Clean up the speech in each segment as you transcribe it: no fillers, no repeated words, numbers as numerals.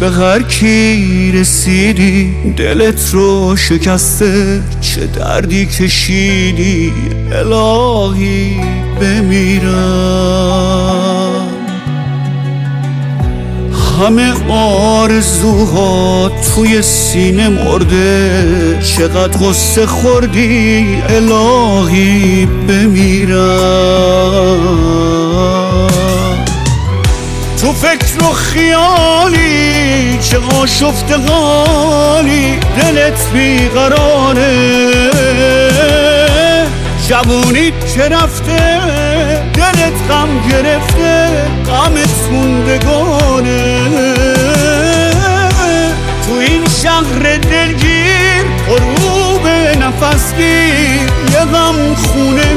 به هر کی رسیدی دلت رو شکسته، چه دردی کشیدی الهی بمیرم. همه آرزوها توی سینه مرده، چقدر غصه خوردی الهی بمیرم. تو فکر و خیالی چه آشفته حالی، دلت بیقراره، جوونیت که رفته دلت غم گرفته، غمت موندگاره. تو این شهر دلگیر غروب نفس گیر، یه غم خونه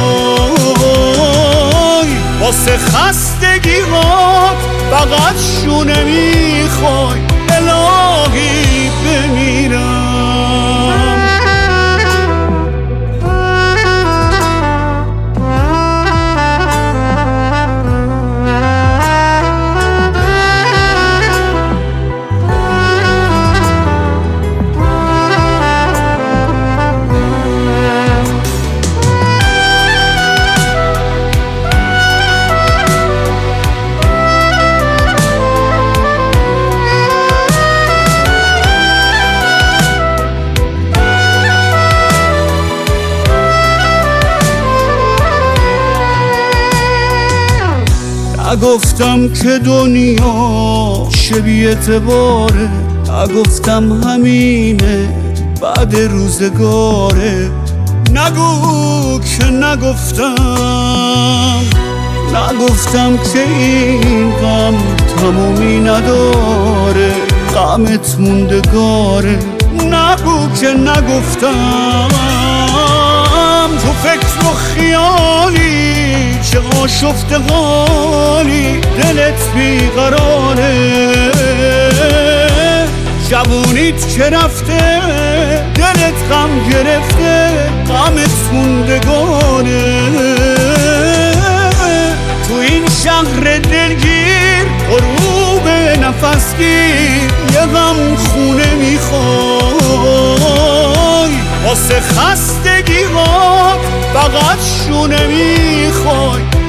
میخوای، واسه خستگیات فقط شونه میخوای الهی بمیرم. نگفتم که دنیا چه بی اعتباره، نگفتم همینه بعد روزگاره. نگو که نگفتم، نگفتم که این غم تمومی نداره، غمت موندگاره. نگو که نگفتم، تو فکر و خیالی چه آشفته حالی، دلت بیقراره، جوونیت که رفته دلت غم گرفته، غمت موندگاره. تو این شهر دلگیر غروب نفس گیر، یه غم خونه میخوای، واسه خستگیات فقط شونه میخوای